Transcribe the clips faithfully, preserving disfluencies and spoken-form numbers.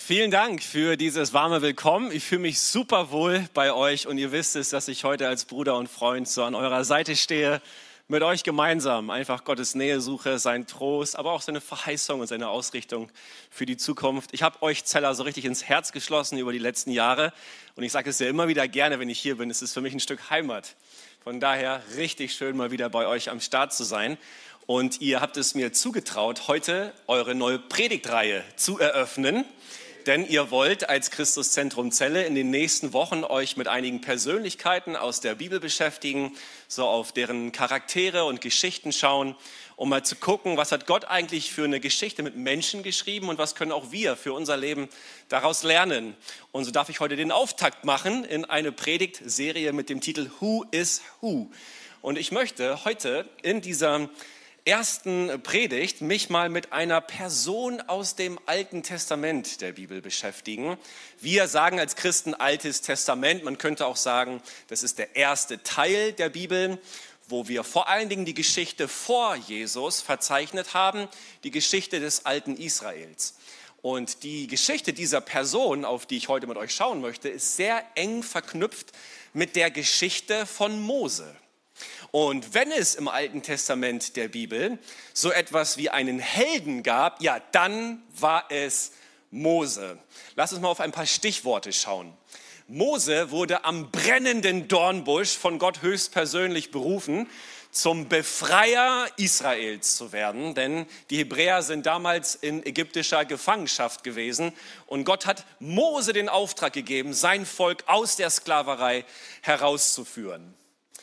Vielen Dank für dieses warme Willkommen. Ich fühle mich super wohl bei euch und ihr wisst es, dass ich heute als Bruder und Freund so an eurer Seite stehe, mit euch gemeinsam einfach Gottes Nähe suche, seinen Trost, aber auch seine Verheißung und seine Ausrichtung für die Zukunft. Ich habe euch Zeller so richtig ins Herz geschlossen über die letzten Jahre und ich sage es ja immer wieder gerne, wenn ich hier bin. Es ist für mich ein Stück Heimat. Von daher richtig schön, mal wieder bei euch am Start zu sein. Und ihr habt es mir zugetraut, heute eure neue Predigtreihe zu eröffnen. Denn ihr wollt als Christuszentrum Celle in den nächsten Wochen euch mit einigen Persönlichkeiten aus der Bibel beschäftigen, so auf deren Charaktere und Geschichten schauen, um mal zu gucken, was hat Gott eigentlich für eine Geschichte mit Menschen geschrieben und was können auch wir für unser Leben daraus lernen. Und so darf ich heute den Auftakt machen in eine Predigtserie mit dem Titel Who is Who? Und ich möchte heute in dieser ersten Predigt mich mal mit einer Person aus dem Alten Testament der Bibel beschäftigen. Wir sagen als Christen Altes Testament, man könnte auch sagen, das ist der erste Teil der Bibel, wo wir vor allen Dingen die Geschichte vor Jesus verzeichnet haben, die Geschichte des alten Israels. Und die Geschichte dieser Person, auf die ich heute mit euch schauen möchte, ist sehr eng verknüpft mit der Geschichte von Mose. Und wenn es im Alten Testament der Bibel so etwas wie einen Helden gab, ja, dann war es Mose. Lass uns mal auf ein paar Stichworte schauen. Mose wurde am brennenden Dornbusch von Gott höchstpersönlich berufen, zum Befreier Israels zu werden, denn die Hebräer sind damals in ägyptischer Gefangenschaft gewesen und Gott hat Mose den Auftrag gegeben, sein Volk aus der Sklaverei herauszuführen.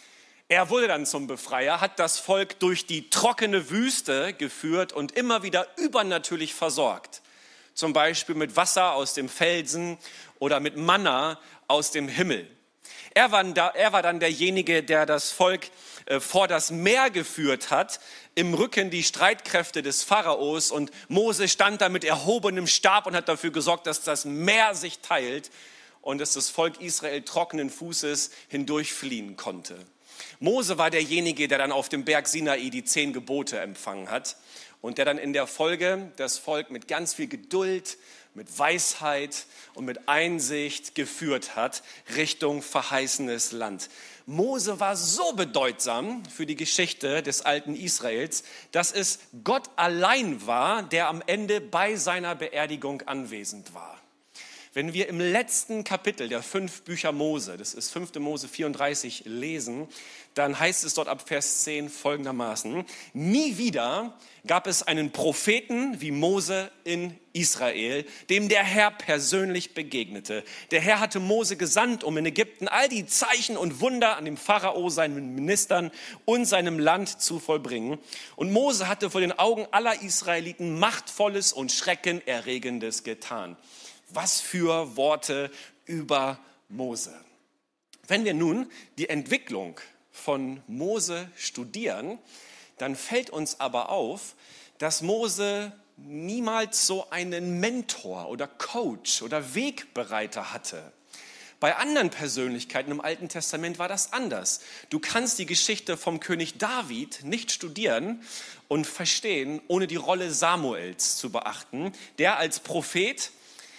Er wurde dann zum Befreier, hat das Volk durch die trockene Wüste geführt und immer wieder übernatürlich versorgt. Zum Beispiel mit Wasser aus dem Felsen oder mit Manna aus dem Himmel. Er war, da, er war dann derjenige, der das Volk äh, vor das Meer geführt hat, im Rücken die Streitkräfte des Pharaos. Und Mose stand da mit erhobenem Stab und hat dafür gesorgt, dass das Meer sich teilt und dass das Volk Israel trockenen Fußes hindurchfliehen konnte. Mose war derjenige, der dann auf dem Berg Sinai die zehn Gebote empfangen hat und der dann in der Folge das Volk mit ganz viel Geduld, mit Weisheit und mit Einsicht geführt hat Richtung verheißenes Land. Mose war so bedeutsam für die Geschichte des alten Israels, dass es Gott allein war, der am Ende bei seiner Beerdigung anwesend war. Wenn wir im letzten Kapitel der fünf Bücher Mose, das ist fünfte Mose vierunddreißig, lesen, dann heißt es dort ab Vers zehn folgendermaßen: Nie wieder gab es einen Propheten wie Mose in Israel, dem der Herr persönlich begegnete. Der Herr hatte Mose gesandt, um in Ägypten all die Zeichen und Wunder an dem Pharao, seinen Ministern und seinem Land zu vollbringen. Und Mose hatte vor den Augen aller Israeliten Machtvolles und Schreckenerregendes getan. Was für Worte über Mose. Wenn wir nun die Entwicklung von Mose studieren, dann fällt uns aber auf, dass Mose niemals so einen Mentor oder Coach oder Wegbereiter hatte. Bei anderen Persönlichkeiten im Alten Testament war das anders. Du kannst die Geschichte vom König David nicht studieren und verstehen, ohne die Rolle Samuels zu beachten, der als Prophet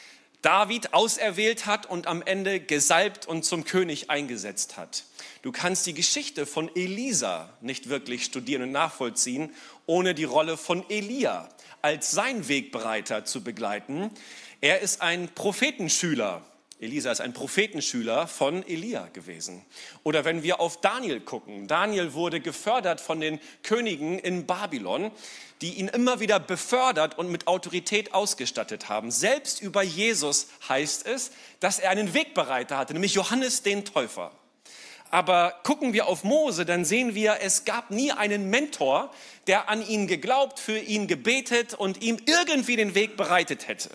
David auserwählt hat und am Ende gesalbt und zum König eingesetzt hat. Du kannst die Geschichte von Elisa nicht wirklich studieren und nachvollziehen, ohne die Rolle von Elia als sein Wegbereiter zu begleiten. Er ist ein Prophetenschüler. Elisa ist ein Prophetenschüler von Elia gewesen. Oder wenn wir auf Daniel gucken. Daniel wurde gefördert von den Königen in Babylon, die ihn immer wieder befördert und mit Autorität ausgestattet haben. Selbst über Jesus heißt es, dass er einen Wegbereiter hatte, nämlich Johannes den Täufer. Aber gucken wir auf Mose, dann sehen wir, es gab nie einen Mentor, der an ihn geglaubt, für ihn gebetet und ihm irgendwie den Weg bereitet hätte.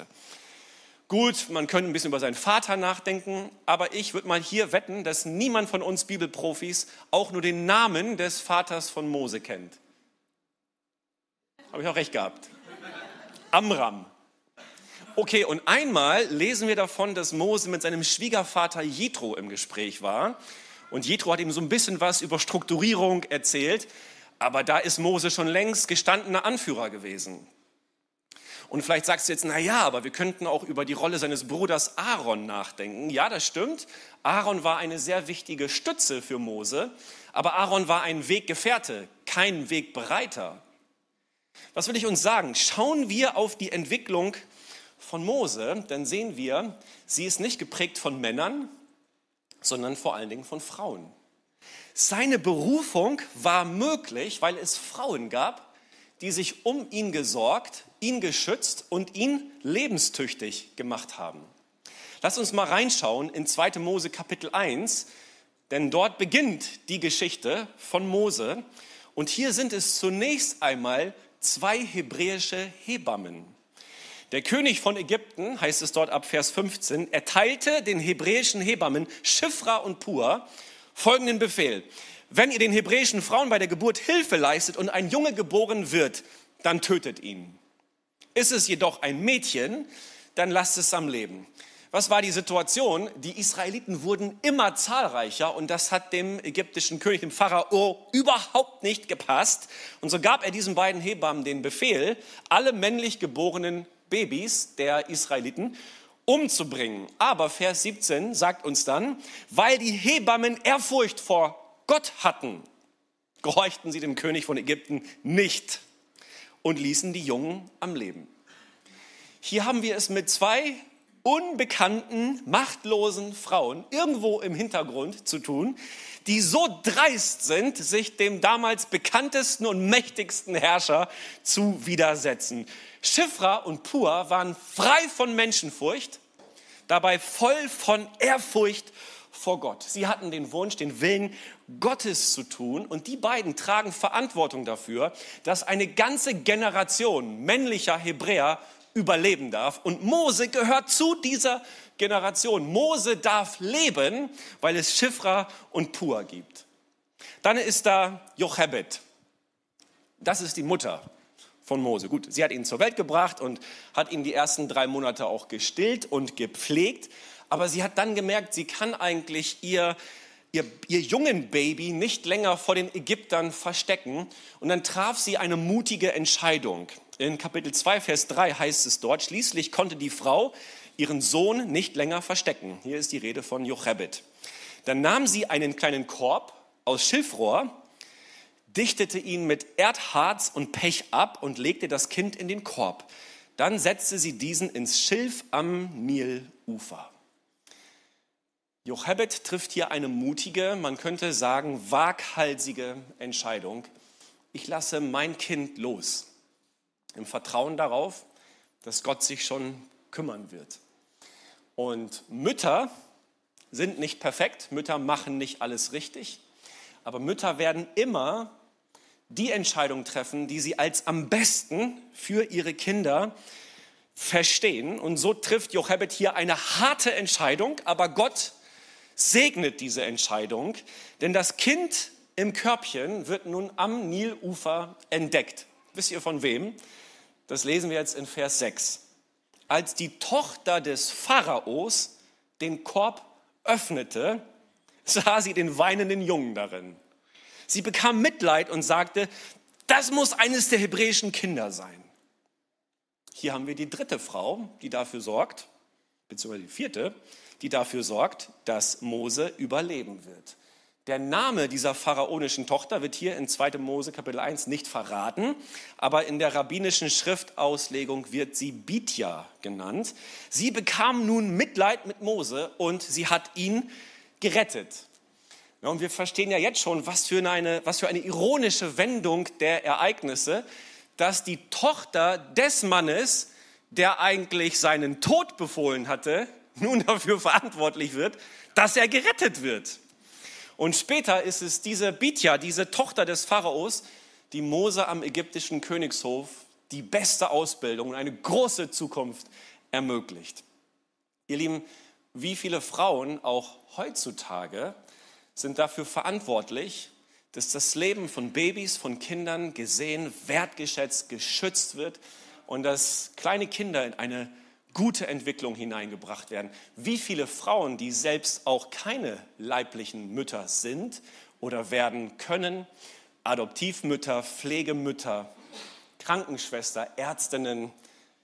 Gut, man könnte ein bisschen über seinen Vater nachdenken, aber ich würde mal hier wetten, dass niemand von uns Bibelprofis auch nur den Namen des Vaters von Mose kennt. Habe ich auch recht gehabt. Amram. Okay, und einmal lesen wir davon, dass Mose mit seinem Schwiegervater Jethro im Gespräch war. Und Jethro hat ihm so ein bisschen was über Strukturierung erzählt, aber da ist Mose schon längst gestandener Anführer gewesen. Und vielleicht sagst du jetzt, na ja, aber wir könnten auch über die Rolle seines Bruders Aaron nachdenken. Ja, das stimmt. Aaron war eine sehr wichtige Stütze für Mose, aber Aaron war ein Weggefährte, kein Wegbereiter. Was will ich uns sagen? Schauen wir auf die Entwicklung von Mose, dann sehen wir, sie ist nicht geprägt von Männern, sondern vor allen Dingen von Frauen. Seine Berufung war möglich, weil es Frauen gab, die sich um ihn gesorgt, ihn geschützt und ihn lebenstüchtig gemacht haben. Lass uns mal reinschauen in zweite Mose Kapitel eins, denn dort beginnt die Geschichte von Mose. Und hier sind es zunächst einmal zwei hebräische Hebammen. Der König von Ägypten, heißt es dort ab Vers fünfzehn, erteilte den hebräischen Hebammen Schifra und Pua folgenden Befehl: Wenn ihr den hebräischen Frauen bei der Geburt Hilfe leistet und ein Junge geboren wird, dann tötet ihn. Ist es jedoch ein Mädchen, dann lasst es am Leben. Was war die Situation? Die Israeliten wurden immer zahlreicher und das hat dem ägyptischen König, dem Pharao, überhaupt nicht gepasst. Und so gab er diesen beiden Hebammen den Befehl, alle männlich geborenen Babys der Israeliten umzubringen. Aber Vers siebzehn sagt uns dann, weil die Hebammen Ehrfurcht vor Gott hatten, gehorchten sie dem König von Ägypten nicht und ließen die Jungen am Leben. Hier haben wir es mit zwei unbekannten, machtlosen Frauen irgendwo im Hintergrund zu tun, die so dreist sind, sich dem damals bekanntesten und mächtigsten Herrscher zu widersetzen. Schifra und Pua waren frei von Menschenfurcht, dabei voll von Ehrfurcht vor Gott. Sie hatten den Wunsch, den Willen Gottes zu tun und die beiden tragen Verantwortung dafür, dass eine ganze Generation männlicher Hebräer überleben darf. Und Mose gehört zu dieser Generation. Mose darf leben, weil es Schifra und Pua gibt. Dann ist da Jochebed. Das ist die Mutter von Mose. Gut, sie hat ihn zur Welt gebracht und hat ihn die ersten drei Monate auch gestillt und gepflegt. Aber sie hat dann gemerkt, sie kann eigentlich ihr, ihr, ihr jungen Baby nicht länger vor den Ägyptern verstecken. Und dann traf sie eine mutige Entscheidung. In Kapitel zwei, Vers drei heißt es dort, schließlich konnte die Frau ihren Sohn nicht länger verstecken. Hier ist die Rede von Jochebed. Dann nahm sie einen kleinen Korb aus Schilfrohr, dichtete ihn mit Erdharz und Pech ab und legte das Kind in den Korb. Dann setzte sie diesen ins Schilf am Nilufer. Jochebed trifft hier eine mutige, man könnte sagen waghalsige Entscheidung. Ich lasse mein Kind los, im Vertrauen darauf, dass Gott sich schon kümmern wird. Und Mütter sind nicht perfekt, Mütter machen nicht alles richtig, aber Mütter werden immer die Entscheidung treffen, die sie als am besten für ihre Kinder verstehen. Und so trifft Jochebed hier eine harte Entscheidung, aber Gott segnet diese Entscheidung, denn das Kind im Körbchen wird nun am Nilufer entdeckt. Wisst ihr von wem? Das lesen wir jetzt in Vers sechs. Als die Tochter des Pharaos den Korb öffnete, sah sie den weinenden Jungen darin. Sie bekam Mitleid und sagte, das muss eines der hebräischen Kinder sein. Hier haben wir die dritte Frau, die dafür sorgt, beziehungsweise die vierte, die dafür sorgt, dass Mose überleben wird. Der Name dieser pharaonischen Tochter wird hier in zweite Mose Kapitel eins nicht verraten, aber in der rabbinischen Schriftauslegung wird sie Bitja genannt. Sie bekam nun Mitleid mit Mose und sie hat ihn gerettet. Ja, und wir verstehen ja jetzt schon, was für eine, was für eine ironische Wendung der Ereignisse, dass die Tochter des Mannes, der eigentlich seinen Tod befohlen hatte, nun dafür verantwortlich wird, dass er gerettet wird. Und später ist es diese Bitja, diese Tochter des Pharaos, die Mose am ägyptischen Königshof die beste Ausbildung und eine große Zukunft ermöglicht. Ihr Lieben, wie viele Frauen auch heutzutage sind dafür verantwortlich, dass das Leben von Babys, von Kindern gesehen, wertgeschätzt, geschützt wird und dass kleine Kinder in eine gute Entwicklung hineingebracht werden. Wie viele Frauen, die selbst auch keine leiblichen Mütter sind oder werden können, Adoptivmütter, Pflegemütter, Krankenschwester, Ärztinnen,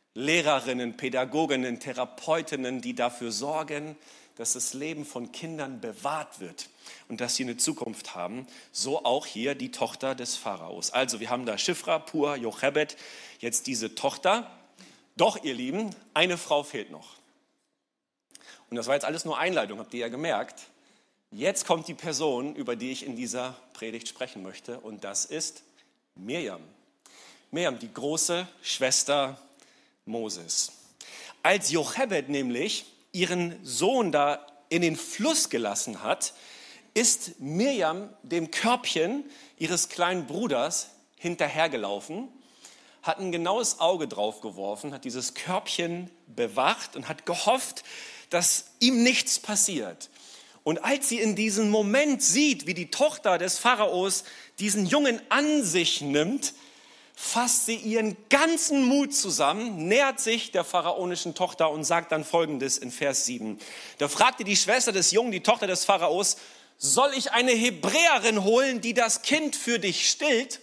Lehrerinnen, Pädagoginnen, Therapeutinnen, die dafür sorgen, dass das Leben von Kindern bewahrt wird und dass sie eine Zukunft haben. So auch hier die Tochter des Pharaos. Also wir haben da Shifra, Pua, Jochebed, jetzt diese Tochter. Doch, ihr Lieben, eine Frau fehlt noch. Und das war jetzt alles nur Einleitung, habt ihr ja gemerkt. Jetzt kommt die Person, über die ich in dieser Predigt sprechen möchte, und das ist Mirjam. Mirjam, die große Schwester Moses. Als Jochebed nämlich ihren Sohn da in den Fluss gelassen hat, ist Mirjam dem Körbchen ihres kleinen Bruders hinterhergelaufen, hat ein genaues Auge drauf geworfen, hat dieses Körbchen bewacht und hat gehofft, dass ihm nichts passiert. Und als sie in diesem Moment sieht, wie die Tochter des Pharaos diesen Jungen an sich nimmt, fasst sie ihren ganzen Mut zusammen, nähert sich der pharaonischen Tochter und sagt dann Folgendes in Vers sieben. Da fragte die Schwester des Jungen, die Tochter des Pharaos, soll ich eine Hebräerin holen, die das Kind für dich stillt?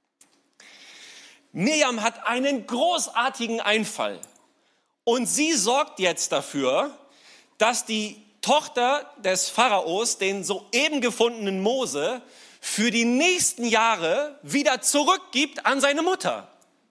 Mirjam hat einen großartigen Einfall und sie sorgt jetzt dafür, dass die Tochter des Pharaos den soeben gefundenen Mose für die nächsten Jahre wieder zurückgibt an seine Mutter,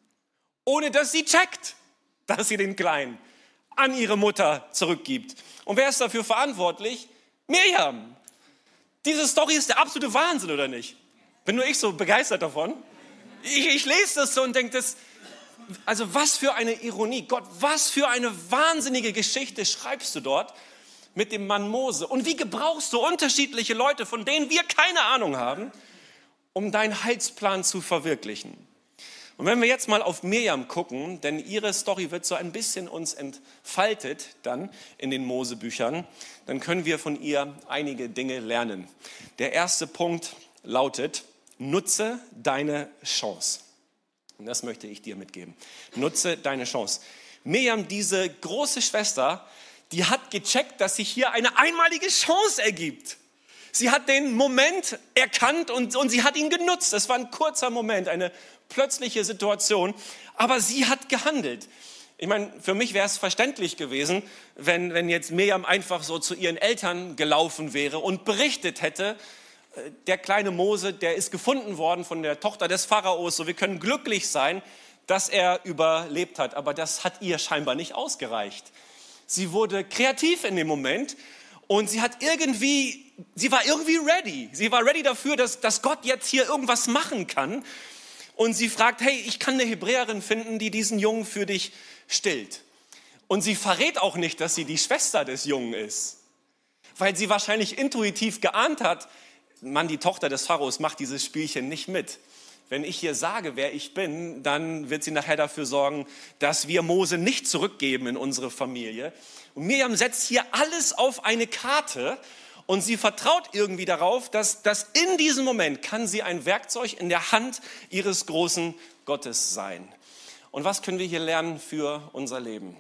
ohne dass sie checkt, dass sie den Kleinen an ihre Mutter zurückgibt. Und wer ist dafür verantwortlich? Mirjam. Diese Story ist der absolute Wahnsinn, oder nicht? Bin nur ich so begeistert davon. Ich, ich lese das so und denke, das, also was für eine Ironie. Gott, was für eine wahnsinnige Geschichte schreibst du dort mit dem Mann Mose? Und wie gebrauchst du unterschiedliche Leute, von denen wir keine Ahnung haben, um deinen Heilsplan zu verwirklichen? Und wenn wir jetzt mal auf Mirjam gucken, denn ihre Story wird so ein bisschen uns entfaltet dann in den Mosebüchern, dann können wir von ihr einige Dinge lernen. Der erste Punkt lautet, nutze deine Chance. Und das möchte ich dir mitgeben. Nutze deine Chance. Mirjam, diese große Schwester, die hat gecheckt, dass sich hier eine einmalige Chance ergibt. Sie hat den Moment erkannt und, und sie hat ihn genutzt. Es war ein kurzer Moment, eine plötzliche Situation, aber sie hat gehandelt. Ich meine, für mich wäre es verständlich gewesen, wenn, wenn jetzt Mirjam einfach so zu ihren Eltern gelaufen wäre und berichtet hätte, der kleine Mose, der ist gefunden worden von der Tochter des Pharaos, so wir können glücklich sein, dass er überlebt hat. Aber das hat ihr scheinbar nicht ausgereicht. Sie wurde kreativ in dem Moment und sie hat irgendwie, sie war irgendwie ready. Sie war ready dafür, dass, dass Gott jetzt hier irgendwas machen kann. Und sie fragt, hey, ich kann eine Hebräerin finden, die diesen Jungen für dich stillt. Und sie verrät auch nicht, dass sie die Schwester des Jungen ist, weil sie wahrscheinlich intuitiv geahnt hat, Mann, die Tochter des Pharaos macht dieses Spielchen nicht mit. Wenn ich hier sage, wer ich bin, dann wird sie nachher dafür sorgen, dass wir Mose nicht zurückgeben in unsere Familie. Und Mirjam setzt hier alles auf eine Karte und sie vertraut irgendwie darauf, dass, dass in diesem Moment kann sie ein Werkzeug in der Hand ihres großen Gottes sein. Und was können wir hier lernen für unser Leben?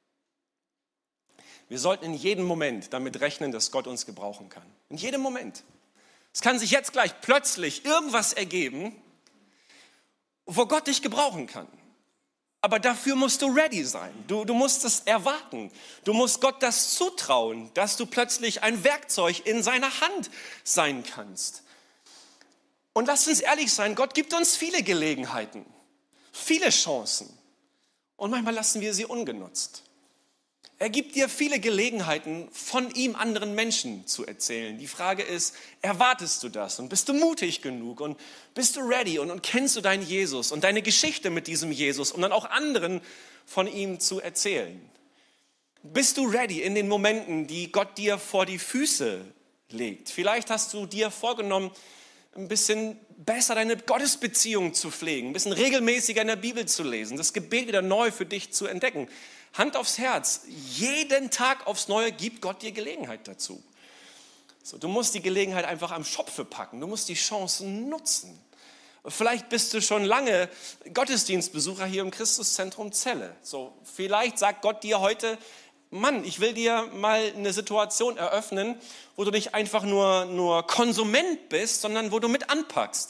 Wir sollten in jedem Moment damit rechnen, dass Gott uns gebrauchen kann. In jedem Moment. Es kann sich jetzt gleich plötzlich irgendwas ergeben, wo Gott dich gebrauchen kann. Aber dafür musst du ready sein. Du, du musst es erwarten. Du musst Gott das zutrauen, dass du plötzlich ein Werkzeug in seiner Hand sein kannst. Und lass uns ehrlich sein, Gott gibt uns viele Gelegenheiten, viele Chancen. Und manchmal lassen wir sie ungenutzt. Er gibt dir viele Gelegenheiten, von ihm anderen Menschen zu erzählen. Die Frage ist, erwartest du das? Und bist du mutig genug? Und bist du ready? Und, und kennst du deinen Jesus und deine Geschichte mit diesem Jesus, um dann auch anderen von ihm zu erzählen? Bist du ready in den Momenten, die Gott dir vor die Füße legt? Vielleicht hast du dir vorgenommen, ein bisschen besser deine Gottesbeziehung zu pflegen, ein bisschen regelmäßiger in der Bibel zu lesen, das Gebet wieder neu für dich zu entdecken. Hand aufs Herz, jeden Tag aufs Neue gibt Gott dir Gelegenheit dazu. So, du musst die Gelegenheit einfach am Schopfe packen, du musst die Chancen nutzen. Vielleicht bist du schon lange Gottesdienstbesucher hier im Christuszentrum Celle. So, vielleicht sagt Gott dir heute, Mann, ich will dir mal eine Situation eröffnen, wo du nicht einfach nur, nur Konsument bist, sondern wo du mit anpackst.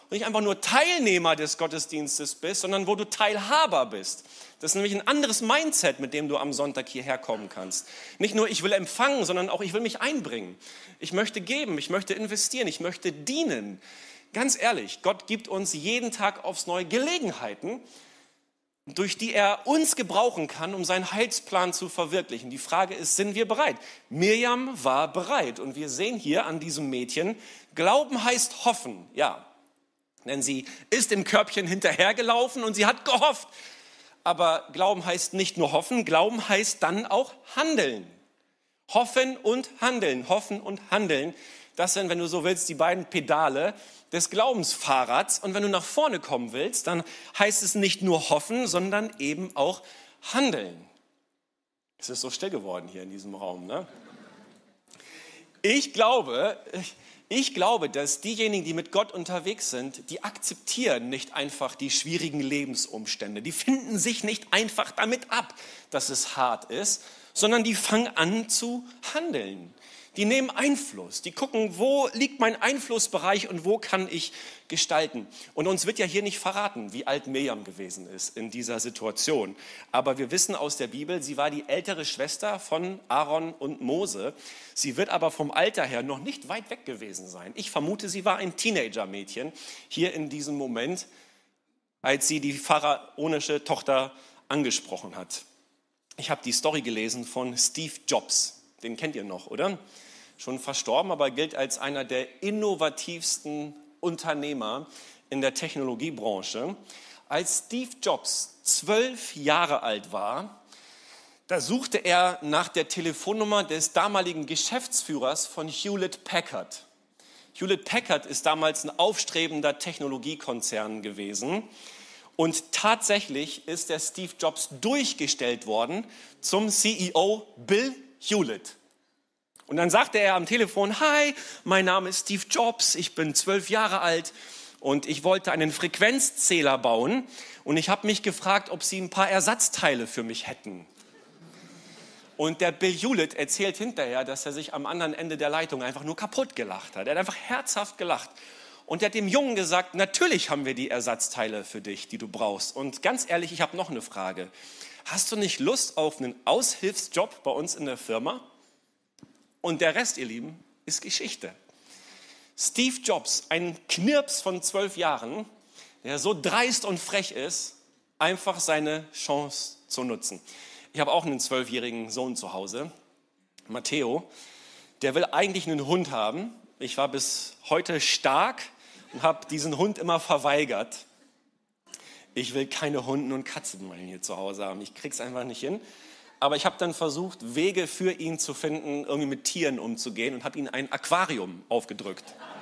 nicht einfach nur Teilnehmer des Gottesdienstes bist, sondern wo du Teilhaber bist. Das ist nämlich ein anderes Mindset, mit dem du am Sonntag hierher kommen kannst. Nicht nur, ich will empfangen, sondern auch, ich will mich einbringen. Ich möchte geben, ich möchte investieren, ich möchte dienen. Ganz ehrlich, Gott gibt uns jeden Tag aufs Neue Gelegenheiten, durch die er uns gebrauchen kann, um seinen Heilsplan zu verwirklichen. Die Frage ist, sind wir bereit? Mirjam war bereit. Und wir sehen hier an diesem Mädchen, Glauben heißt hoffen. Ja, denn sie ist im Körbchen hinterhergelaufen und sie hat gehofft. Aber Glauben heißt nicht nur hoffen, Glauben heißt dann auch handeln. Hoffen und handeln, hoffen und handeln. Das sind, wenn du so willst, die beiden Pedale des Glaubensfahrrads. Und wenn du nach vorne kommen willst, dann heißt es nicht nur hoffen, sondern eben auch handeln. Es ist so still geworden hier in diesem Raum, ne? Ich glaube, ich glaube, dass diejenigen, die mit Gott unterwegs sind, die akzeptieren nicht einfach die schwierigen Lebensumstände. Die finden sich nicht einfach damit ab, dass es hart ist, sondern die fangen an zu handeln. Die nehmen Einfluss, die gucken, wo liegt mein Einflussbereich und wo kann ich gestalten. Und uns wird ja hier nicht verraten, wie alt Mirjam gewesen ist in dieser Situation. Aber wir wissen aus der Bibel, sie war die ältere Schwester von Aaron und Mose. Sie wird aber vom Alter her noch nicht weit weg gewesen sein. Ich vermute, sie war ein Teenager-Mädchen hier in diesem Moment, als sie die pharaonische Tochter angesprochen hat. Ich habe die Story gelesen von Steve Jobs. Den kennt ihr noch, oder? Schon verstorben, aber gilt als einer der innovativsten Unternehmer in der Technologiebranche. Als Steve Jobs zwölf Jahre alt war, da suchte er nach der Telefonnummer des damaligen Geschäftsführers von Hewlett Packard. Hewlett Packard ist damals ein aufstrebender Technologiekonzern gewesen. Und tatsächlich ist der Steve Jobs durchgestellt worden zum C E O Bill Hewlett. Und dann sagte er am Telefon, hi, mein Name ist Steve Jobs, ich bin zwölf Jahre alt und ich wollte einen Frequenzzähler bauen und ich habe mich gefragt, ob Sie ein paar Ersatzteile für mich hätten. Und der Bill Hewlett erzählt hinterher, dass er sich am anderen Ende der Leitung einfach nur kaputt gelacht hat. Er hat einfach herzhaft gelacht. Und er hat dem Jungen gesagt, natürlich haben wir die Ersatzteile für dich, die du brauchst. Und ganz ehrlich, ich habe noch eine Frage. Hast du nicht Lust auf einen Aushilfsjob bei uns in der Firma? Und der Rest, ihr Lieben, ist Geschichte. Steve Jobs, ein Knirps von zwölf Jahren, der so dreist und frech ist, einfach seine Chance zu nutzen. Ich habe auch einen zwölfjährigen Sohn zu Hause, Matteo. Der will eigentlich einen Hund haben. Ich war bis heute stark und habe diesen Hund immer verweigert. Ich will keine Hunden und Katzen mal hier zu Hause haben. Ich krieg's einfach nicht hin. Aber ich habe dann versucht, Wege für ihn zu finden, irgendwie mit Tieren umzugehen und habe ihm ein Aquarium aufgedrückt.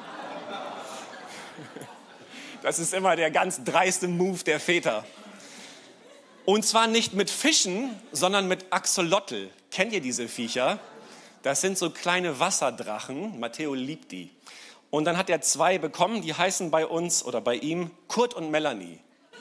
Das ist immer der ganz dreiste Move der Väter. Und zwar nicht mit Fischen, sondern mit Axolotl. Kennt ihr diese Viecher? Das sind so kleine Wasserdrachen. Matteo liebt die. Und dann hat er zwei bekommen, die heißen bei uns oder bei ihm Kurt und Melanie.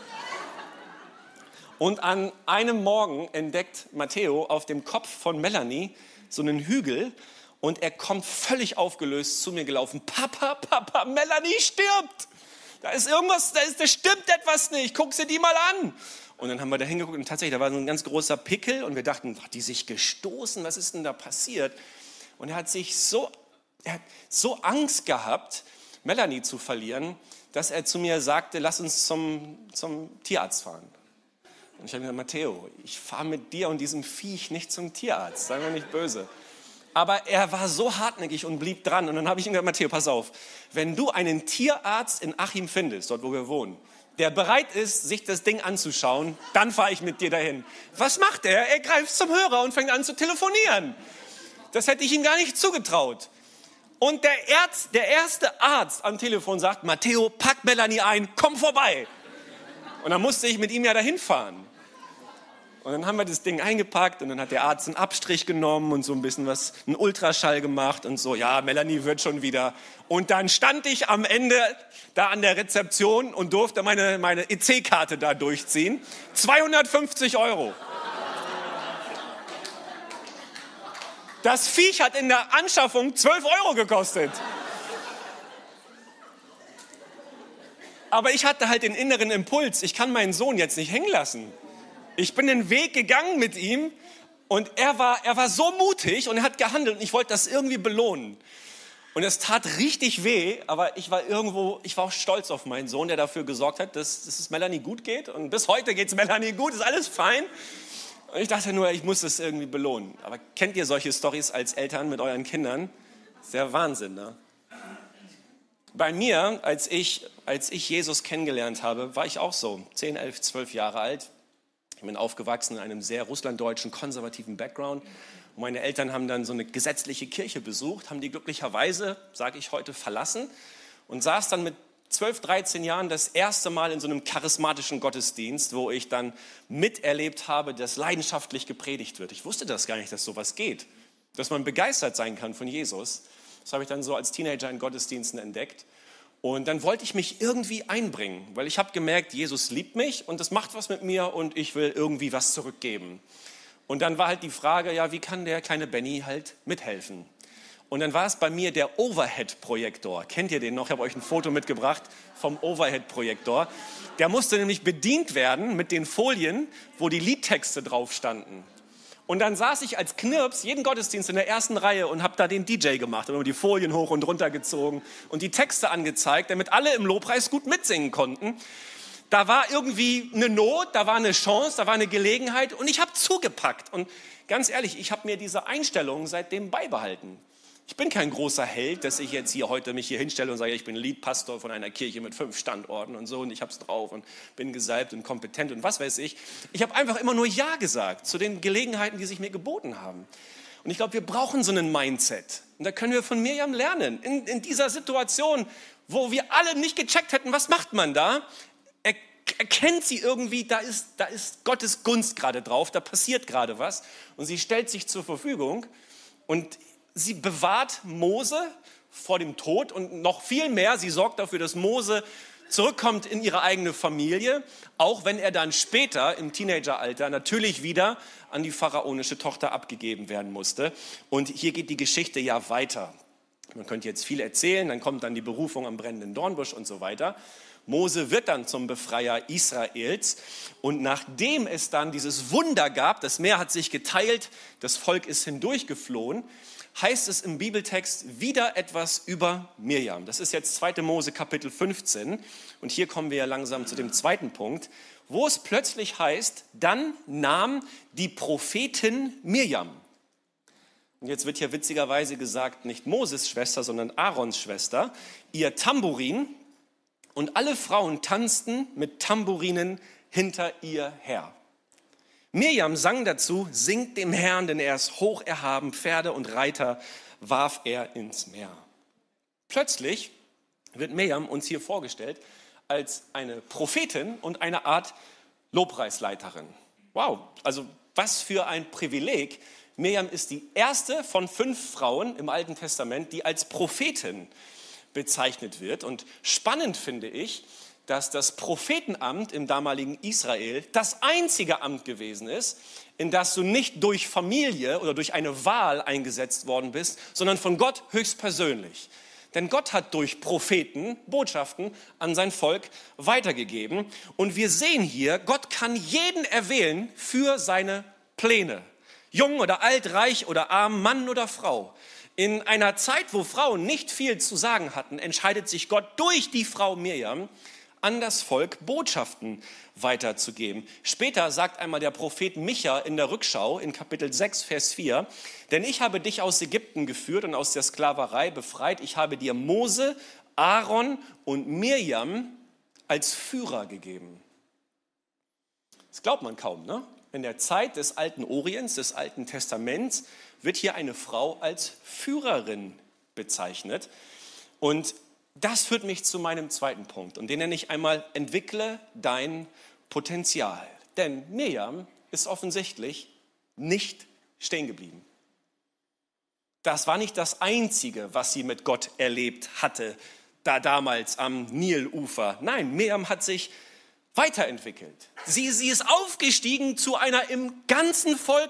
Und an einem Morgen entdeckt Matteo auf dem Kopf von Melanie so einen Hügel und er kommt völlig aufgelöst zu mir gelaufen. Papa, Papa, Melanie stirbt. Da ist irgendwas, da, ist, da stimmt etwas nicht. Guck sie die mal an. Und dann haben wir da hingeguckt und tatsächlich, da war so ein ganz großer Pickel und wir dachten, hat die sich gestoßen? Was ist denn da passiert? Und er hat sich so, er hat so Angst gehabt, Melanie zu verlieren, dass er zu mir sagte, lass uns zum, zum Tierarzt fahren. Und ich habe gesagt, Matteo, ich fahre mit dir und diesem Viech nicht zum Tierarzt, sei mir nicht böse. Aber er war so hartnäckig und blieb dran. Und dann habe ich ihm gesagt, Matteo, pass auf, wenn du einen Tierarzt in Achim findest, dort wo wir wohnen, der bereit ist, sich das Ding anzuschauen, dann fahre ich mit dir dahin. Was macht er? Er greift zum Hörer und fängt an zu telefonieren. Das hätte ich ihm gar nicht zugetraut. Und der, Erz, der erste Arzt am Telefon sagt, Matteo, pack Melanie ein, komm vorbei. Und dann musste ich mit ihm ja dahin fahren. Und dann haben wir das Ding eingepackt und dann hat der Arzt einen Abstrich genommen und so ein bisschen was, einen Ultraschall gemacht und so, ja, Melanie wird schon wieder. Und dann stand ich am Ende da an der Rezeption und durfte meine, meine E C-Karte da durchziehen. zweihundertfünfzig Euro. Das Viech hat in der Anschaffung zwölf Euro gekostet. Aber ich hatte halt den inneren Impuls, ich kann meinen Sohn jetzt nicht hängen lassen. Ich bin den Weg gegangen mit ihm und er war, er war so mutig und er hat gehandelt und ich wollte das irgendwie belohnen. Und es tat richtig weh, aber ich war irgendwo, ich war auch stolz auf meinen Sohn, der dafür gesorgt hat, dass, dass es Melanie gut geht. Und bis heute geht es Melanie gut, ist alles fein. Und ich dachte nur, ich muss es irgendwie belohnen. Aber kennt ihr solche Storys als Eltern mit euren Kindern? Das ist der Wahnsinn, ne? Bei mir, als ich, als ich Jesus kennengelernt habe, war ich auch so, zehn, elf, zwölf Jahre alt. Ich bin aufgewachsen in einem sehr russlanddeutschen, konservativen Background. Und meine Eltern haben dann so eine gesetzliche Kirche besucht, haben die glücklicherweise, sage ich heute, verlassen und saß dann mit zwölf, dreizehn Jahren das erste Mal in so einem charismatischen Gottesdienst, wo ich dann miterlebt habe, dass leidenschaftlich gepredigt wird. Ich wusste das gar nicht, dass sowas geht, dass man begeistert sein kann von Jesus. Das habe ich dann so als Teenager in Gottesdiensten entdeckt. Und dann wollte ich mich irgendwie einbringen, weil ich habe gemerkt, Jesus liebt mich und das macht was mit mir und ich will irgendwie was zurückgeben. Und dann war halt die Frage, ja, wie kann der kleine Benny halt mithelfen? Und dann war es bei mir der Overhead-Projektor. Kennt ihr den noch? Ich habe euch ein Foto mitgebracht vom Overhead-Projektor. Der musste nämlich bedient werden mit den Folien, wo die Liedtexte drauf standen. Und dann saß ich als Knirps jeden Gottesdienst in der ersten Reihe und habe da den D J gemacht. Und die Folien hoch und runter gezogen und die Texte angezeigt, damit alle im Lobpreis gut mitsingen konnten. Da war irgendwie eine Not, da war eine Chance, da war eine Gelegenheit und ich habe zugepackt. Und ganz ehrlich, ich habe mir diese Einstellung seitdem beibehalten. Ich bin kein großer Held, dass ich jetzt hier heute mich hier hinstelle und sage, ich bin Leadpastor von einer Kirche mit fünf Standorten und so und ich habe es drauf und bin gesalbt und kompetent und was weiß ich. Ich habe einfach immer nur Ja gesagt zu den Gelegenheiten, die sich mir geboten haben. Und ich glaube, wir brauchen so einen Mindset. Und da können wir von Mirjam lernen. In, in dieser Situation, wo wir alle nicht gecheckt hätten, was macht man da? Er, erkennt sie irgendwie, da ist, da ist Gottes Gunst gerade drauf, da passiert gerade was. Und sie stellt sich zur Verfügung und sie bewahrt Mose vor dem Tod und noch viel mehr, sie sorgt dafür, dass Mose zurückkommt in ihre eigene Familie, auch wenn er dann später im Teenageralter natürlich wieder an die pharaonische Tochter abgegeben werden musste. Und hier geht die Geschichte ja weiter. Man könnte jetzt viel erzählen, dann kommt dann die Berufung am brennenden Dornbusch und so weiter. Mose wird dann zum Befreier Israels und nachdem es dann dieses Wunder gab, das Meer hat sich geteilt, das Volk ist hindurchgeflohen, heißt es im Bibeltext wieder etwas über Mirjam. Das ist jetzt zweiter Mose Kapitel fünfzehn und hier kommen wir ja langsam zu dem zweiten Punkt, wo es plötzlich heißt, dann nahm die Prophetin Mirjam. Und jetzt wird hier witzigerweise gesagt, nicht Moses Schwester, sondern Aarons Schwester, ihr Tambourin und alle Frauen tanzten mit Tambourinen hinter ihr her. Mirjam sang dazu, singt dem Herrn, denn er ist hoch erhaben, Pferde und Reiter warf er ins Meer. Plötzlich wird Mirjam uns hier vorgestellt als eine Prophetin und eine Art Lobpreisleiterin. Wow, also was für ein Privileg. Mirjam ist die erste von fünf Frauen im Alten Testament, die als Prophetin bezeichnet wird. Und spannend finde ich, dass das Prophetenamt im damaligen Israel das einzige Amt gewesen ist, in das du nicht durch Familie oder durch eine Wahl eingesetzt worden bist, sondern von Gott höchstpersönlich. Denn Gott hat durch Propheten Botschaften an sein Volk weitergegeben. Und wir sehen hier, Gott kann jeden erwählen für seine Pläne. Jung oder alt, reich oder arm, Mann oder Frau. In einer Zeit, wo Frauen nicht viel zu sagen hatten, entscheidet sich Gott durch die Frau Mirjam, an das Volk Botschaften weiterzugeben. Später sagt einmal der Prophet Micha in der Rückschau in Kapitel sechs, Vers vier, denn ich habe dich aus Ägypten geführt und aus der Sklaverei befreit. Ich habe dir Mose, Aaron und Mirjam als Führer gegeben. Das glaubt man kaum, ne? In der Zeit des alten Orients, des Alten Testaments, wird hier eine Frau als Führerin bezeichnet. Und das führt mich zu meinem zweiten Punkt und den nenne ich einmal, entwickle dein Potenzial. Denn Mirjam ist offensichtlich nicht stehen geblieben. Das war nicht das Einzige, was sie mit Gott erlebt hatte, da damals am Nilufer. Nein, Mirjam hat sich weiterentwickelt. Sie, sie ist aufgestiegen zu einer im ganzen Volk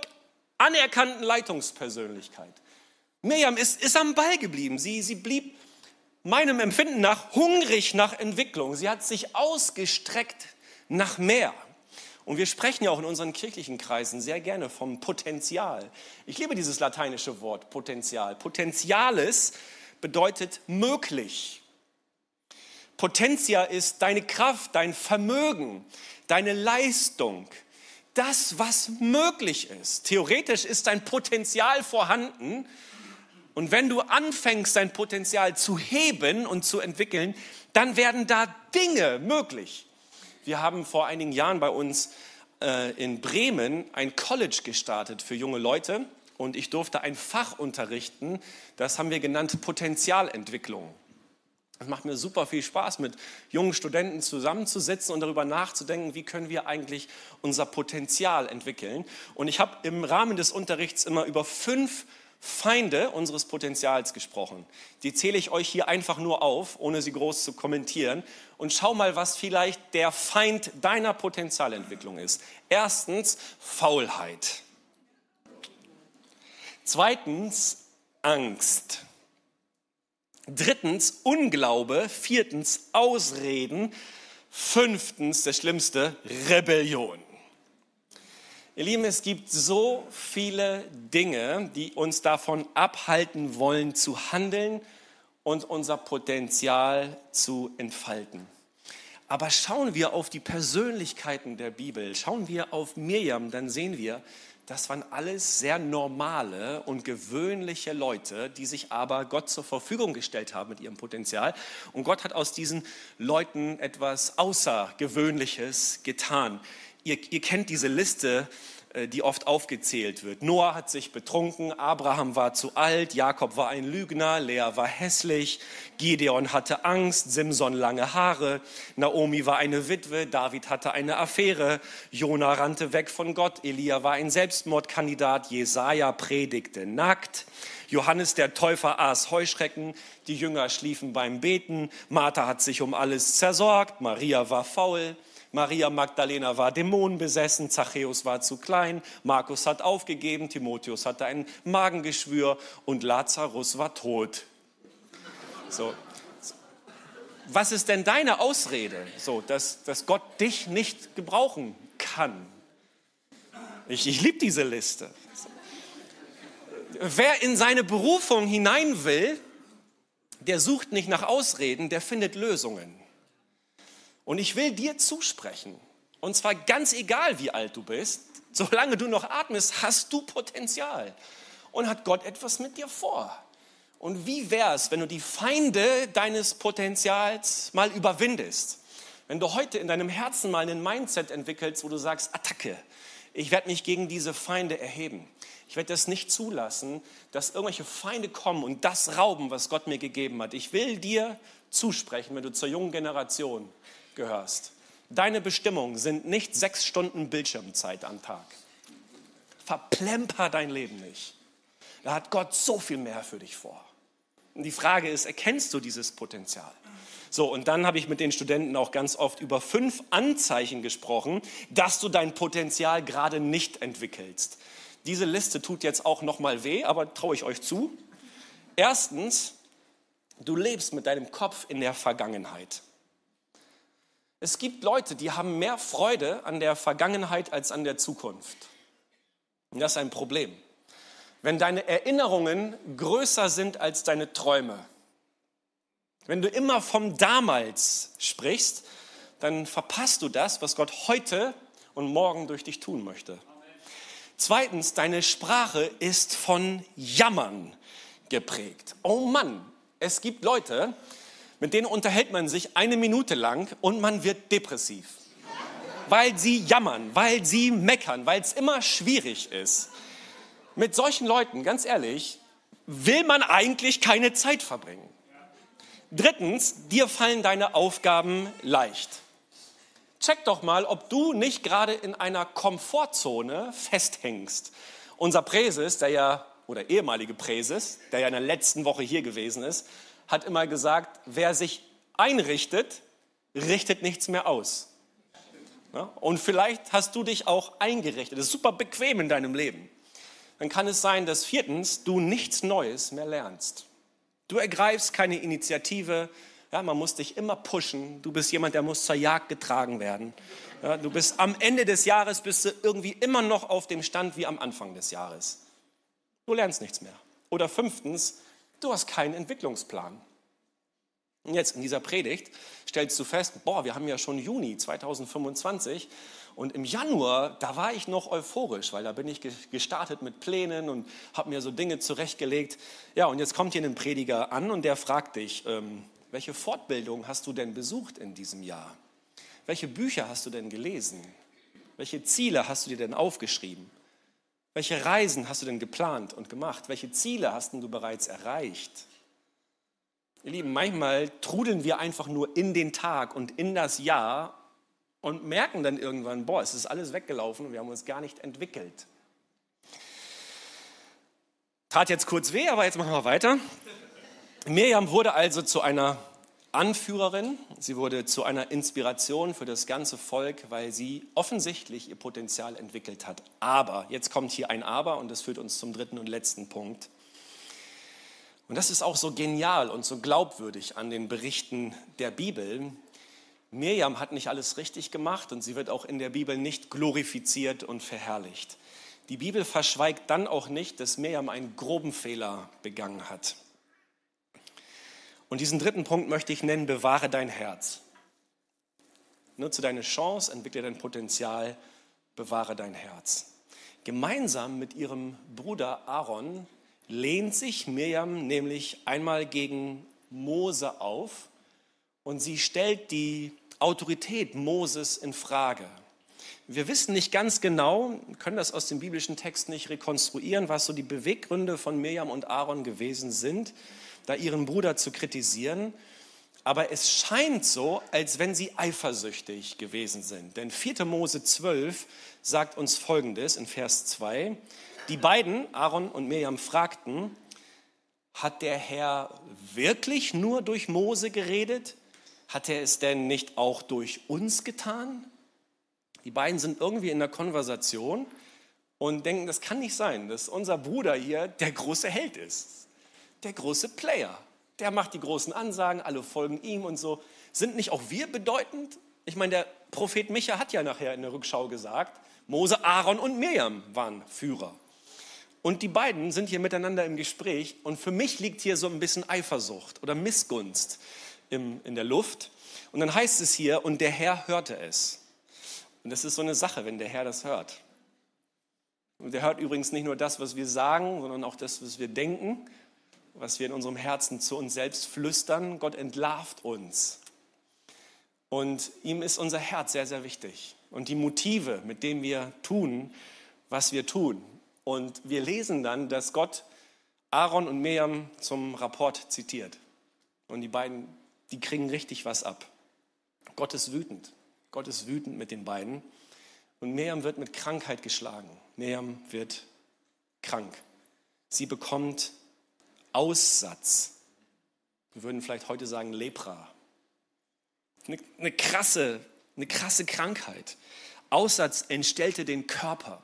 anerkannten Leitungspersönlichkeit. Mirjam ist, ist am Ball geblieben. Sie, sie blieb meinem Empfinden nach hungrig nach Entwicklung. Sie hat sich ausgestreckt nach mehr. Und wir sprechen ja auch in unseren kirchlichen Kreisen sehr gerne vom Potenzial. Ich liebe dieses lateinische Wort, Potenzial. Potentialis bedeutet möglich. Potentia ist deine Kraft, dein Vermögen, deine Leistung. Das, was möglich ist. Theoretisch ist dein Potenzial vorhanden. Und wenn du anfängst, dein Potenzial zu heben und zu entwickeln, dann werden da Dinge möglich. Wir haben vor einigen Jahren bei uns äh, in Bremen ein College gestartet für junge Leute. Und ich durfte ein Fach unterrichten, das haben wir genannt Potenzialentwicklung. Es macht mir super viel Spaß, mit jungen Studenten zusammenzusitzen und darüber nachzudenken, wie können wir eigentlich unser Potenzial entwickeln. Und ich habe im Rahmen des Unterrichts immer über fünf Feinde unseres Potenzials gesprochen. Die zähle ich euch hier einfach nur auf, ohne sie groß zu kommentieren. Und schau mal, was vielleicht der Feind deiner Potenzialentwicklung ist. Erstens Faulheit. Zweitens Angst. Drittens Unglaube, viertens Ausreden, fünftens, das Schlimmste, Rebellion. Ihr Lieben, es gibt so viele Dinge, die uns davon abhalten wollen, zu handeln und unser Potenzial zu entfalten. Aber schauen wir auf die Persönlichkeiten der Bibel, schauen wir auf Mirjam, dann sehen wir, das waren alles sehr normale und gewöhnliche Leute, die sich aber Gott zur Verfügung gestellt haben mit ihrem Potenzial. Und Gott hat aus diesen Leuten etwas Außergewöhnliches getan. Ihr, ihr kennt diese Liste, die oft aufgezählt wird. Noah hat sich betrunken, Abraham war zu alt, Jakob war ein Lügner, Lea war hässlich, Gideon hatte Angst, Simson lange Haare, Naomi war eine Witwe, David hatte eine Affäre, Jona rannte weg von Gott, Elia war ein Selbstmordkandidat, Jesaja predigte nackt, Johannes der Täufer aß Heuschrecken, die Jünger schliefen beim Beten, Martha hat sich um alles zersorgt, Maria war faul, Maria Magdalena war dämonenbesessen, Zachäus war zu klein, Markus hat aufgegeben, Timotheus hatte ein Magengeschwür und Lazarus war tot. So. Was ist denn deine Ausrede, so, dass, dass Gott dich nicht gebrauchen kann? Ich, ich liebe diese Liste. Wer in seine Berufung hinein will, der sucht nicht nach Ausreden, der findet Lösungen. Und ich will dir zusprechen, und zwar ganz egal, wie alt du bist, solange du noch atmest, hast du Potenzial und hat Gott etwas mit dir vor. Und wie wär's, wenn du die Feinde deines Potenzials mal überwindest? Wenn du heute in deinem Herzen mal einen Mindset entwickelst, wo du sagst, Attacke, ich werde mich gegen diese Feinde erheben. Ich werde das nicht zulassen, dass irgendwelche Feinde kommen und das rauben, was Gott mir gegeben hat. Ich will dir zusprechen, wenn du zur jungen Generation gehörst. Deine Bestimmungen sind nicht sechs Stunden Bildschirmzeit am Tag. Verplemper dein Leben nicht. Da hat Gott so viel mehr für dich vor. Und die Frage ist, erkennst du dieses Potenzial? So, und dann habe ich mit den Studenten auch ganz oft über fünf Anzeichen gesprochen, dass du dein Potenzial gerade nicht entwickelst. Diese Liste tut jetzt auch nochmal weh, aber traue ich euch zu. Erstens, du lebst mit deinem Kopf in der Vergangenheit. Es gibt Leute, die haben mehr Freude an der Vergangenheit als an der Zukunft. Und das ist ein Problem. Wenn deine Erinnerungen größer sind als deine Träume, wenn du immer vom Damals sprichst, dann verpasst du das, was Gott heute und morgen durch dich tun möchte. Zweitens, deine Sprache ist von Jammern geprägt. Oh Mann, es gibt Leute, mit denen unterhält man sich eine Minute lang und man wird depressiv. Weil sie jammern, weil sie meckern, weil es immer schwierig ist. Mit solchen Leuten, ganz ehrlich, will man eigentlich keine Zeit verbringen. Drittens, dir fallen deine Aufgaben leicht. Check doch mal, ob du nicht gerade in einer Komfortzone festhängst. Unser Präses, der ja, oder ehemalige Präses, der ja in der letzten Woche hier gewesen ist, hat immer gesagt, wer sich einrichtet, richtet nichts mehr aus. Ja? Und vielleicht hast du dich auch eingerichtet. Das ist super bequem in deinem Leben. Dann kann es sein, dass viertens, du nichts Neues mehr lernst. Du ergreifst keine Initiative. Ja, man muss dich immer pushen. Du bist jemand, der muss zur Jagd getragen werden. Ja, du bist am Ende des Jahres bist du irgendwie immer noch auf dem Stand wie am Anfang des Jahres. Du lernst nichts mehr. Oder fünftens, du hast keinen Entwicklungsplan. Und jetzt in dieser Predigt stellst du fest, boah, wir haben ja schon Juni zweitausendfünfundzwanzig und im Januar, da war ich noch euphorisch, weil da bin ich gestartet mit Plänen und habe mir so Dinge zurechtgelegt. Ja, und jetzt kommt hier ein Prediger an und der fragt dich, ähm, welche Fortbildung hast du denn besucht in diesem Jahr? Welche Bücher hast du denn gelesen? Welche Ziele hast du dir denn aufgeschrieben? Welche Reisen hast du denn geplant und gemacht? Welche Ziele hast du bereits erreicht? Ihr Lieben, manchmal trudeln wir einfach nur in den Tag und in das Jahr und merken dann irgendwann, boah, es ist alles weggelaufen und wir haben uns gar nicht entwickelt. Tat jetzt kurz weh, aber jetzt machen wir weiter. Mirjam wurde also zu einer Anführerin, sie wurde zu einer Inspiration für das ganze Volk, weil sie offensichtlich ihr Potenzial entwickelt hat. Aber, jetzt kommt hier ein Aber und das führt uns zum dritten und letzten Punkt. Und das ist auch so genial und so glaubwürdig an den Berichten der Bibel. Mirjam hat nicht alles richtig gemacht und sie wird auch in der Bibel nicht glorifiziert und verherrlicht. Die Bibel verschweigt dann auch nicht, dass Mirjam einen groben Fehler begangen hat. Und diesen dritten Punkt möchte ich nennen, bewahre dein Herz. Nutze deine Chance, entwickle dein Potenzial, bewahre dein Herz. Gemeinsam mit ihrem Bruder Aaron lehnt sich Mirjam nämlich einmal gegen Mose auf und sie stellt die Autorität Moses in Frage. Wir wissen nicht ganz genau, können das aus dem biblischen Text nicht rekonstruieren, was so die Beweggründe von Mirjam und Aaron gewesen sind, da ihren Bruder zu kritisieren. Aber es scheint so, als wenn sie eifersüchtig gewesen sind. Denn vierte Mose zwölf sagt uns Folgendes in Vers zwei. Die beiden, Aaron und Mirjam, fragten, hat der Herr wirklich nur durch Mose geredet? Hat er es denn nicht auch durch uns getan? Die beiden sind irgendwie in der Konversation und denken, das kann nicht sein, dass unser Bruder hier der große Held ist, der große Player. Der macht die großen Ansagen, alle folgen ihm und so. Sind nicht auch wir bedeutend? Ich meine, der Prophet Micha hat ja nachher in der Rückschau gesagt, Mose, Aaron und Mirjam waren Führer. Und die beiden sind hier miteinander im Gespräch und für mich liegt hier so ein bisschen Eifersucht oder Missgunst im, in der Luft. Und dann heißt es hier, und der Herr hörte es. Und das ist so eine Sache, wenn der Herr das hört. Und der hört übrigens nicht nur das, was wir sagen, sondern auch das, was wir denken, was wir in unserem Herzen zu uns selbst flüstern. Gott entlarvt uns. Und ihm ist unser Herz sehr, sehr wichtig. Und die Motive, mit denen wir tun, was wir tun. Und wir lesen dann, dass Gott Aaron und Mirjam zum Rapport zitiert. Und die beiden, die kriegen richtig was ab. Gott ist wütend. Gott ist wütend mit den beiden. Und Mirjam wird mit Krankheit geschlagen. Mirjam wird krank. Sie bekommt Aussatz. Wir würden vielleicht heute sagen Lepra. Eine, eine, krasse, eine krasse Krankheit. Aussatz entstellte den Körper.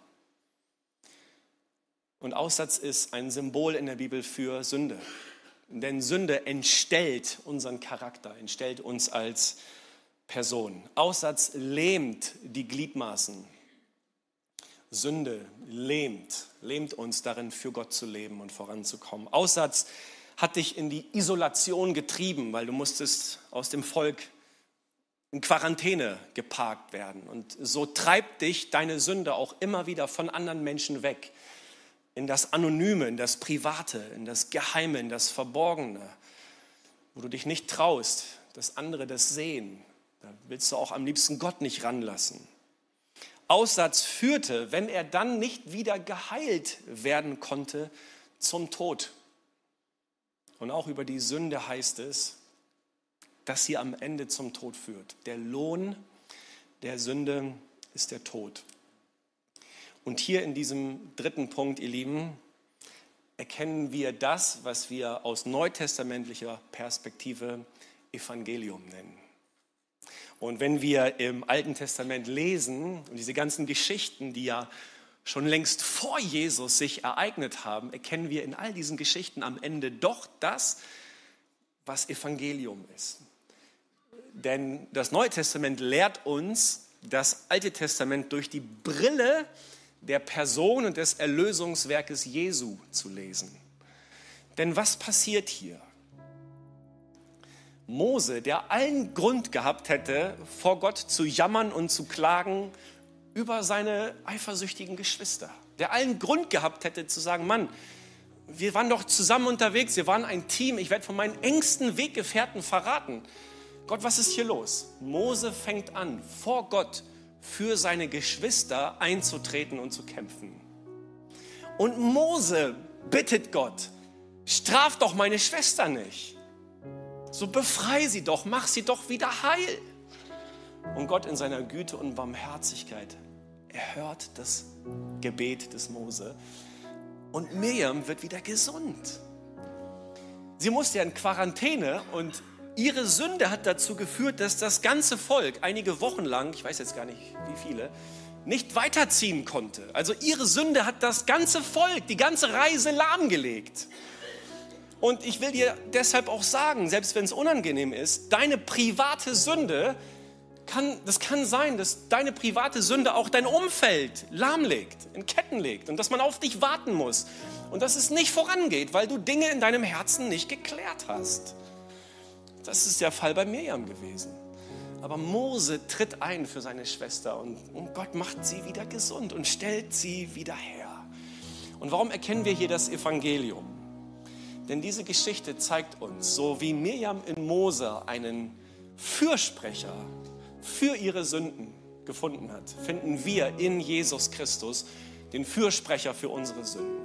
Und Aussatz ist ein Symbol in der Bibel für Sünde. Denn Sünde entstellt unseren Charakter, entstellt uns als Person. Aussatz lähmt die Gliedmaßen. Sünde lähmt, lähmt uns darin, für Gott zu leben und voranzukommen. Aussatz hat dich in die Isolation getrieben, weil du musstest aus dem Volk in Quarantäne geparkt werden. Und so treibt dich deine Sünde auch immer wieder von anderen Menschen weg. In das Anonyme, in das Private, in das Geheime, in das Verborgene, wo du dich nicht traust, dass andere das sehen. Da willst du auch am liebsten Gott nicht ranlassen. Aussatz führte, wenn er dann nicht wieder geheilt werden konnte, zum Tod. Und auch über die Sünde heißt es, dass sie am Ende zum Tod führt. Der Lohn der Sünde ist der Tod. Und hier in diesem dritten Punkt, ihr Lieben, erkennen wir das, was wir aus neutestamentlicher Perspektive Evangelium nennen. Und wenn wir im Alten Testament lesen und diese ganzen Geschichten, die ja schon längst vor Jesus sich ereignet haben, erkennen wir in all diesen Geschichten am Ende doch das, was Evangelium ist. Denn das Neue Testament lehrt uns, das Alte Testament durch die Brille der Person und des Erlösungswerkes Jesu zu lesen. Denn was passiert hier? Mose, der allen Grund gehabt hätte, vor Gott zu jammern und zu klagen über seine eifersüchtigen Geschwister, der allen Grund gehabt hätte zu sagen, Mann, wir waren doch zusammen unterwegs, wir waren ein Team, ich werde von meinen engsten Weggefährten verraten. Gott, was ist hier los? Mose fängt an, vor Gott für seine Geschwister einzutreten und zu kämpfen. Und Mose bittet Gott, straf doch meine Schwester nicht. So befrei sie doch, mach sie doch wieder heil. Und Gott in seiner Güte und Barmherzigkeit, er hört das Gebet des Mose und Mirjam wird wieder gesund. Sie musste ja in Quarantäne und ihre Sünde hat dazu geführt, dass das ganze Volk einige Wochen lang, ich weiß jetzt gar nicht wie viele, nicht weiterziehen konnte. Also ihre Sünde hat das ganze Volk, die ganze Reise lahmgelegt. Und ich will dir deshalb auch sagen, selbst wenn es unangenehm ist, deine private Sünde, kann, das kann sein, dass deine private Sünde auch dein Umfeld lahmlegt, in Ketten legt und dass man auf dich warten muss und dass es nicht vorangeht, weil du Dinge in deinem Herzen nicht geklärt hast. Das ist der Fall bei Mirjam gewesen. Aber Mose tritt ein für seine Schwester und, und Gott macht sie wieder gesund und stellt sie wieder her. Und warum erkennen wir hier das Evangelium? Denn diese Geschichte zeigt uns, so wie Mirjam in Mose einen Fürsprecher für ihre Sünden gefunden hat, finden wir in Jesus Christus den Fürsprecher für unsere Sünden.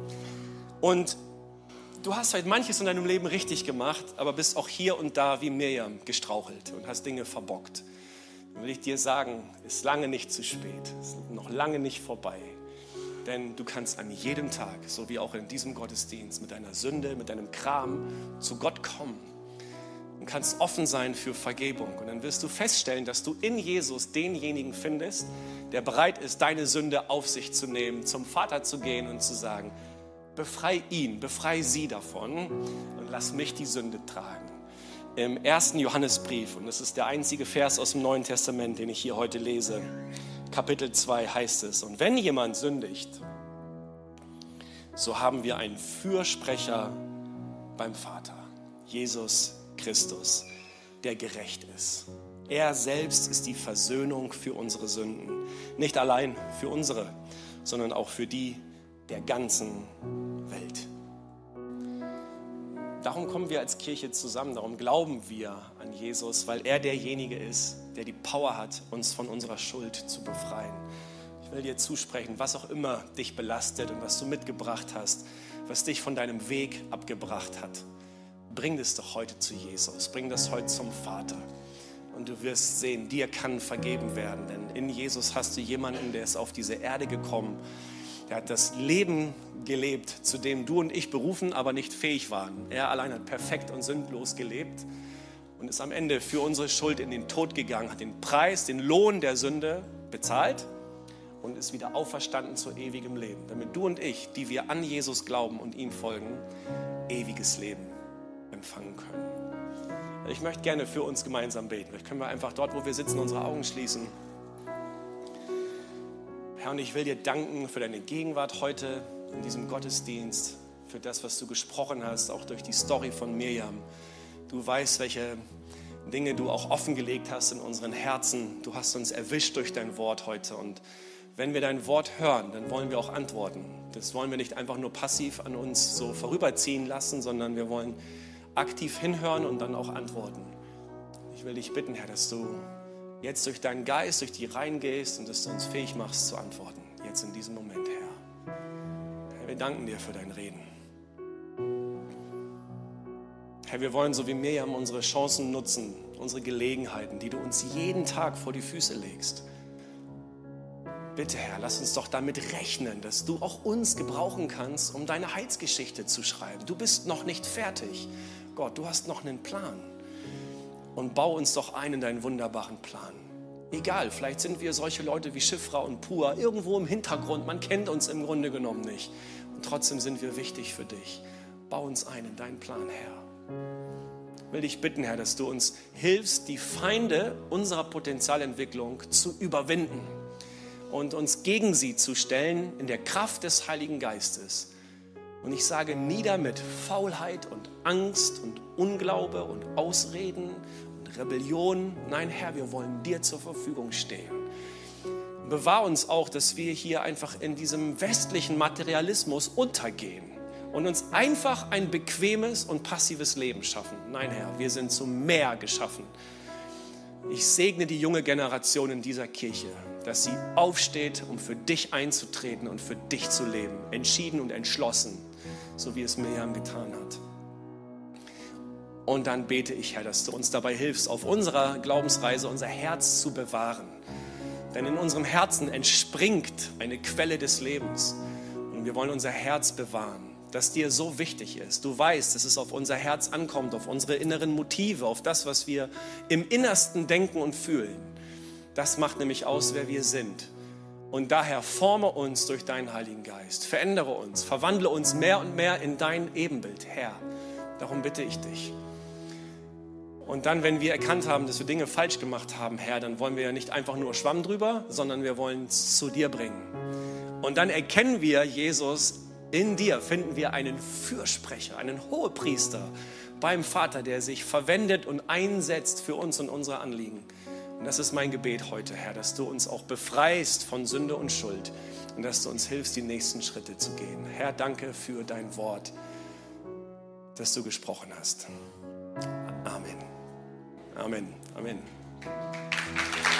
Und du hast vielleicht manches in deinem Leben richtig gemacht, aber bist auch hier und da wie Mirjam gestrauchelt und hast Dinge verbockt. Dann will ich dir sagen, ist lange nicht zu spät, ist noch lange nicht vorbei. Denn du kannst an jedem Tag, so wie auch in diesem Gottesdienst, mit deiner Sünde, mit deinem Kram zu Gott kommen und kannst offen sein für Vergebung. Und dann wirst du feststellen, dass du in Jesus denjenigen findest, der bereit ist, deine Sünde auf sich zu nehmen, zum Vater zu gehen und zu sagen, befrei ihn, befrei sie davon und lass mich die Sünde tragen. Im ersten Johannesbrief, und das ist der einzige Vers aus dem Neuen Testament, den ich hier heute lese, Kapitel zwei heißt es, und wenn jemand sündigt, so haben wir einen Fürsprecher beim Vater, Jesus Christus, der gerecht ist. Er selbst ist die Versöhnung für unsere Sünden. Nicht allein für unsere, sondern auch für die der ganzen Welt. Darum kommen wir als Kirche zusammen, darum glauben wir an Jesus, weil er derjenige ist, der die Power hat, uns von unserer Schuld zu befreien. Ich will dir zusprechen, was auch immer dich belastet und was du mitgebracht hast, was dich von deinem Weg abgebracht hat, bring das doch heute zu Jesus, bring das heute zum Vater. Und du wirst sehen, dir kann vergeben werden, denn in Jesus hast du jemanden, der ist auf diese Erde gekommen. Er hat das Leben gelebt, zu dem du und ich berufen, aber nicht fähig waren. Er allein hat perfekt und sündlos gelebt und ist am Ende für unsere Schuld in den Tod gegangen, hat den Preis, den Lohn der Sünde bezahlt und ist wieder auferstanden zu ewigem Leben, damit du und ich, die wir an Jesus glauben und ihm folgen, ewiges Leben empfangen können. Ich möchte gerne für uns gemeinsam beten. Vielleicht können wir einfach dort, wo wir sitzen, unsere Augen schließen. Herr, und ich will dir danken für deine Gegenwart heute in diesem Gottesdienst, für das, was du gesprochen hast, auch durch die Story von Mirjam. Du weißt, welche Dinge du auch offengelegt hast in unseren Herzen. Du hast uns erwischt durch dein Wort heute. Und wenn wir dein Wort hören, dann wollen wir auch antworten. Das wollen wir nicht einfach nur passiv an uns so vorüberziehen lassen, sondern wir wollen aktiv hinhören und dann auch antworten. Ich will dich bitten, Herr, dass du jetzt durch deinen Geist, durch die Reihen gehst und dass du uns fähig machst zu antworten. Jetzt in diesem Moment, Herr. Herr, wir danken dir für dein Reden. Herr, wir wollen so wie Mirjam unsere Chancen nutzen, unsere Gelegenheiten, die du uns jeden Tag vor die Füße legst. Bitte, Herr, lass uns doch damit rechnen, dass du auch uns gebrauchen kannst, um deine Heilsgeschichte zu schreiben. Du bist noch nicht fertig. Gott, du hast noch einen Plan. Und bau uns doch ein in deinen wunderbaren Plan. Egal, vielleicht sind wir solche Leute wie Shifra und Pua, irgendwo im Hintergrund. Man kennt uns im Grunde genommen nicht. Und trotzdem sind wir wichtig für dich. Bau uns ein in deinen Plan, Herr. will dich bitten, Herr, dass du uns hilfst, die Feinde unserer Potenzialentwicklung zu überwinden und uns gegen sie zu stellen in der Kraft des Heiligen Geistes. Und ich sage nieder mit Faulheit und Angst und Unglaube und Ausreden und Rebellion. Nein, Herr, wir wollen dir zur Verfügung stehen. Bewahr uns auch, dass wir hier einfach in diesem westlichen Materialismus untergehen und uns einfach ein bequemes und passives Leben schaffen. Nein, Herr, wir sind zu mehr geschaffen. Ich segne die junge Generation in dieser Kirche, dass sie aufsteht, um für dich einzutreten und für dich zu leben. Entschieden und entschlossen, so wie es Miriam getan hat. Und dann bete ich, Herr, dass du uns dabei hilfst, auf unserer Glaubensreise unser Herz zu bewahren. Denn in unserem Herzen entspringt eine Quelle des Lebens. Und wir wollen unser Herz bewahren, das dir so wichtig ist. Du weißt, dass es auf unser Herz ankommt, auf unsere inneren Motive, auf das, was wir im Innersten denken und fühlen. Das macht nämlich aus, wer wir sind. Und daher forme uns durch deinen Heiligen Geist. Verändere uns, verwandle uns mehr und mehr in dein Ebenbild, Herr. Darum bitte ich dich. Und dann, wenn wir erkannt haben, dass wir Dinge falsch gemacht haben, Herr, dann wollen wir ja nicht einfach nur Schwamm drüber, sondern wir wollen es zu dir bringen. Und dann erkennen wir, Jesus, in dir finden wir einen Fürsprecher, einen Hohepriester beim Vater, der sich verwendet und einsetzt für uns und unsere Anliegen. Und das ist mein Gebet heute, Herr, dass du uns auch befreist von Sünde und Schuld und dass du uns hilfst, die nächsten Schritte zu gehen. Herr, danke für dein Wort, das du gesprochen hast. Amen. Amen. Amen.